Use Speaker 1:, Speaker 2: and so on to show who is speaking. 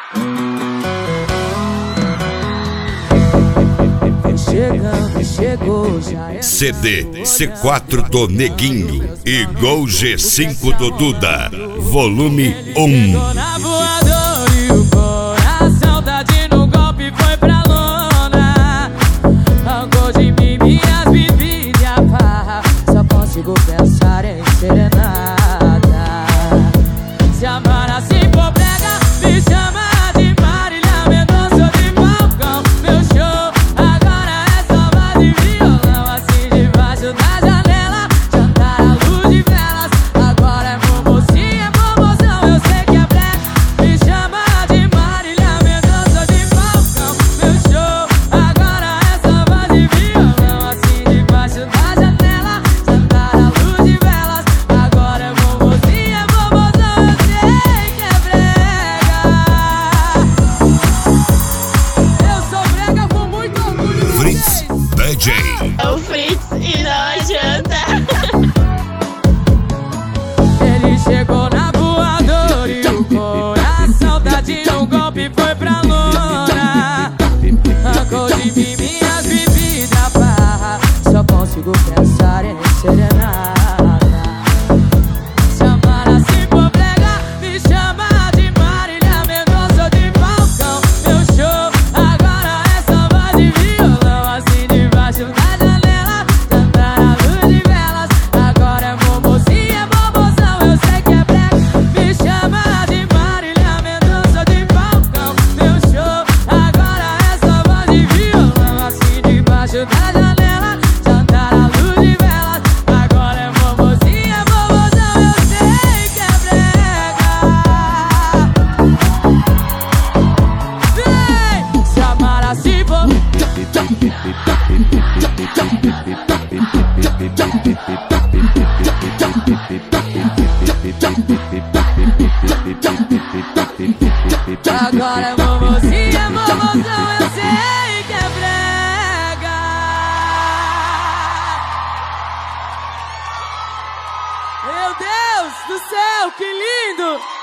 Speaker 1: Chegou, já é
Speaker 2: CD C4 do Neguinho e Gol G5 do Duda, volume 1.
Speaker 1: na voadora e o coração tá no golpe, foi pra lona. Arrancou de mim minhas bebidas e a farra, só consigo pensar em serenata. Se amar assim for brega, me chama de Marília Mendonça de Falcão. Meu show agora é só voz e violão, assim debaixo da janela, jantar à luz de velas. Agora é mocinha, promoção, eu sei que é brega. Me chama de Marília Mendonça de Falcão. Meu show agora é só voz e violão, assim debaixo da janela, jantar à luz de velas. Agora é mocinha, promoção, eu sei que é brega. Eu sou brega com muito orgulho.
Speaker 2: Fritz DJ.
Speaker 3: É o Fritz e não adianta.
Speaker 1: Ele chegou na voadora e o coração tá no golpe, foi pra lona. Arrancou de mim minhas bebidas, barra, só consigo pensar em serenata. Se amar assim for brega, me chama de Marília Mendonça de Falcão. Meu show agora é só voz e violão, assim debaixo da janela, jantar à luz de velas. Agora é mocinha, promoção, eu sei que é brega. Me chama de Marília Mendonça de Falcão. Meu show agora é só voz e violão, assim debaixo da janela, jantar à luz de velas. Agora é mocinha, promoção, eu sei que é brega. Vem, se amar assim for. Agora é mocinha, promoção, eu sei que é brega. Meu Deus do céu, que lindo!